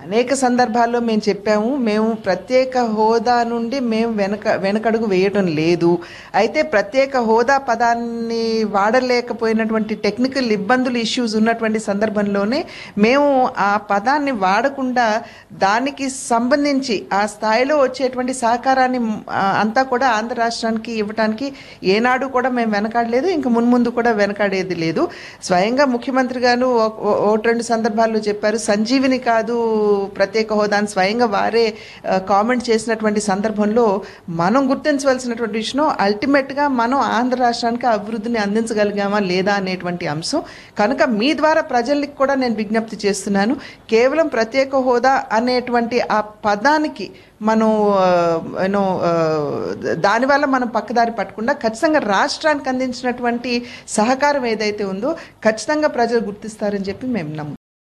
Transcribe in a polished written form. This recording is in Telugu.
అనేక సందర్భాల్లో మేము చెప్పాము. మేము ప్రత్యేక హోదా నుండి మేము వెనకడుగు వేయటం లేదు. అయితే ప్రత్యేక హోదా పదాన్ని వాడలేకపోయినటువంటి టెక్నికల్ ఇబ్బందులు, ఇష్యూస్ ఉన్నటువంటి సందర్భంలోనే మేము ఆ పదాన్ని వాడకుండా దానికి సంబంధించి ఆ స్థాయిలో వచ్చేటువంటి సహకారాన్ని అంతా కూడా ఆంధ్ర రాష్ట్రానికి ఇవ్వటానికి ఏనాడు కూడా మేము వెనకాడలేదు. ఇంక మున్ముందు కూడా వెనకాడేది లేదు. స్వయంగా ముఖ్యమంత్రి గారు ఒకటి రెండు సందర్భాల్లో చెప్పారు, సంజీవిని కాదు ప్రత్యేక హోదాను స్వయంగా వారే కామెంట్ చేసినటువంటి సందర్భంలో మనం గుర్తించవలసినటువంటి విషయం అల్టిమేట్గా మనం ఆంధ్ర రాష్ట్రానికి అభివృద్ధిని అందించగలిగామా లేదా అనేటువంటి అంశం. కనుక మీ ద్వారా ప్రజలకు కూడా నేను విజ్ఞప్తి చేస్తున్నాను, కేవలం ప్రత్యేక హోదా అనేటువంటి ఆ పదానికి మనం దానివల్ల మనం పక్కదారి పట్టకుండా ఖచ్చితంగా రాష్ట్రానికి అందించినటువంటి సహకారం ఏదైతే ఉందో ఖచ్చితంగా ప్రజలు గుర్తిస్తారని చెప్పి మేము నమ్ముతాం.